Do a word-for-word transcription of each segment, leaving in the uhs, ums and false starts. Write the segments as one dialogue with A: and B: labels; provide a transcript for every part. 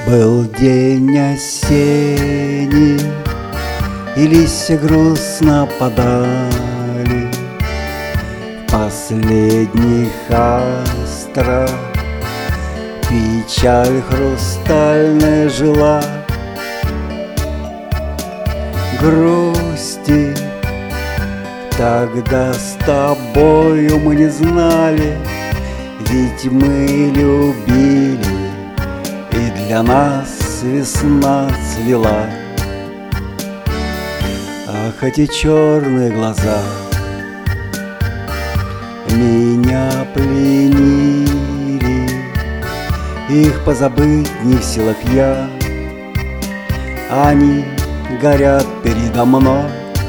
A: Был день осенний, и листья грустно падали. В последних астрах печаль хрустальная жила. Грусти тогда с тобою мы не знали, ведь мы любили, и для нас весна цвела. Ах, эти черные глаза меня пленили, их позабыть не в силах я. Они горят передо мной.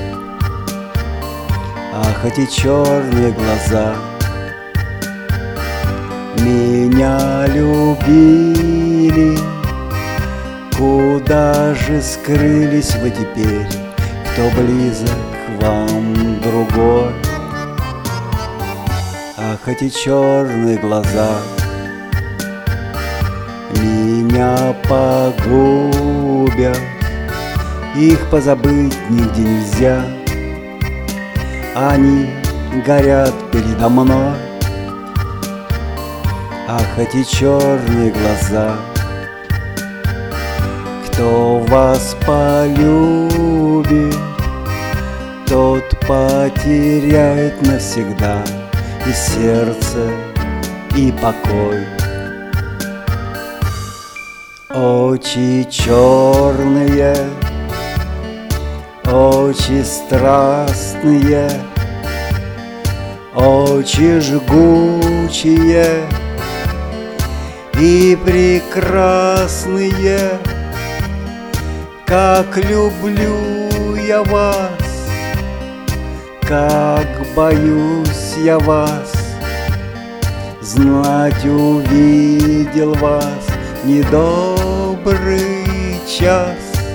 A: Ах, эти черные глаза меня любили. Куда же скрылись вы теперь, кто близок вам другой? Ах, эти черные глаза меня погубят, их позабыть нигде нельзя. Они горят передо мной. Ах, эти черные глаза, кто вас полюбит, тот потеряет навсегда и сердце, и покой. Очи черные, очи страстные, очи жгучие и прекрасные. Как люблю я вас, как боюсь я вас, знать увидел вас недобрый час.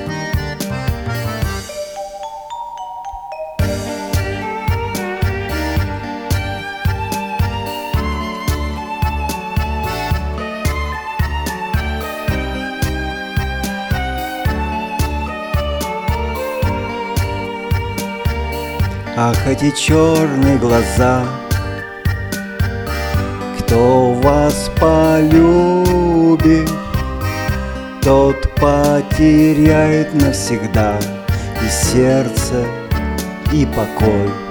A: Ах, эти черные глаза, кто вас полюбит, тот потеряет навсегда и сердце, и покой.